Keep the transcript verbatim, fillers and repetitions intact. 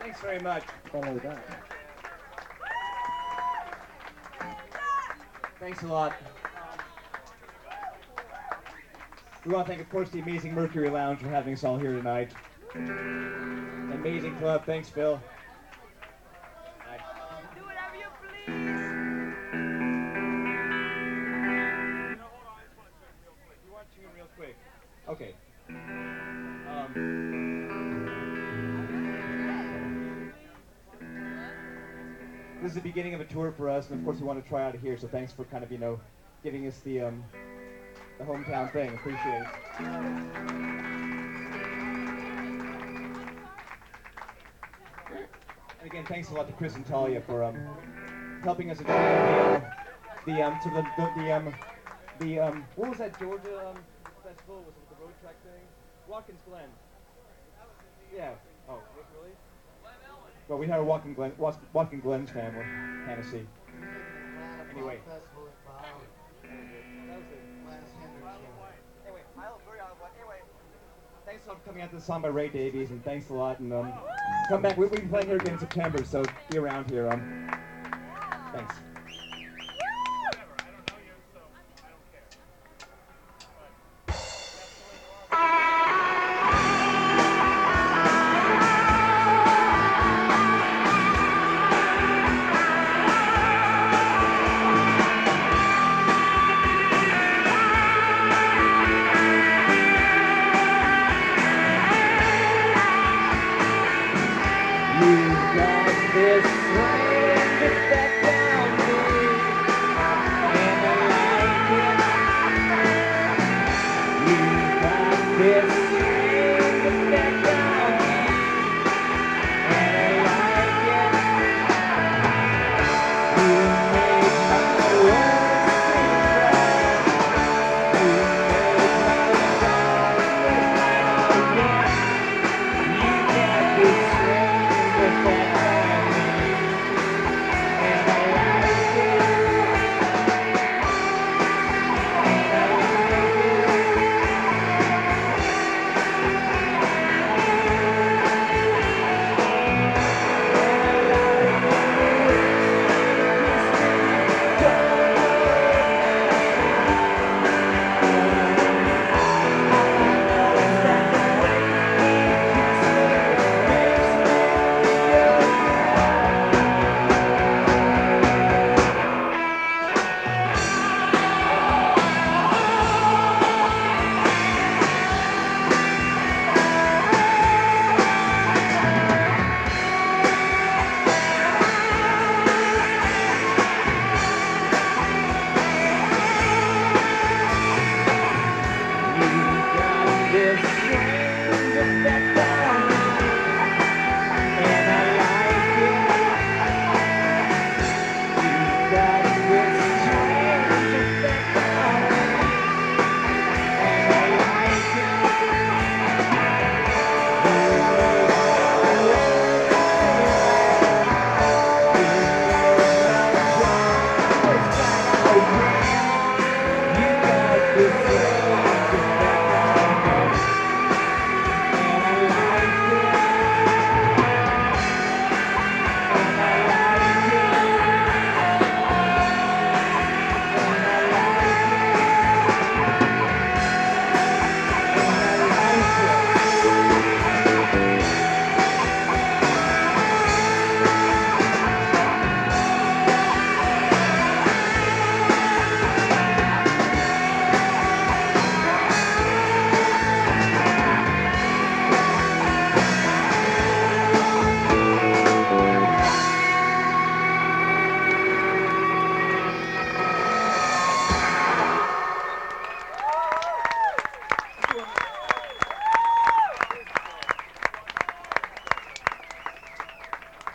Thanks very much. Follow that. Thanks a lot. We want to thank, of course, the amazing Mercury Lounge for having us all here tonight. An amazing club. Thanks, Phil. Bye. Do whatever you please. You want to tune real quick? Okay. Um, this is the beginning of a tour for us, and of course we want to try out of here. So thanks for kind of, you know, giving us the um, the hometown thing. Appreciate it. And again, thanks a lot to Chris and Talia for um, helping us achieve the um, the um, to the the, the um the um what was that Georgia um, festival? Was it the road track thing? Watkins Glen. Yeah. Oh, really? Well, we had a Watkins Glen, Watkins Glen's family, Tennessee. Anyway. Anyway, anyway, thanks for coming out to the song by Ray Davies, and thanks a lot. And um, come back. We'll be playing here again in September, so be around here. Um, thanks. You've got this train.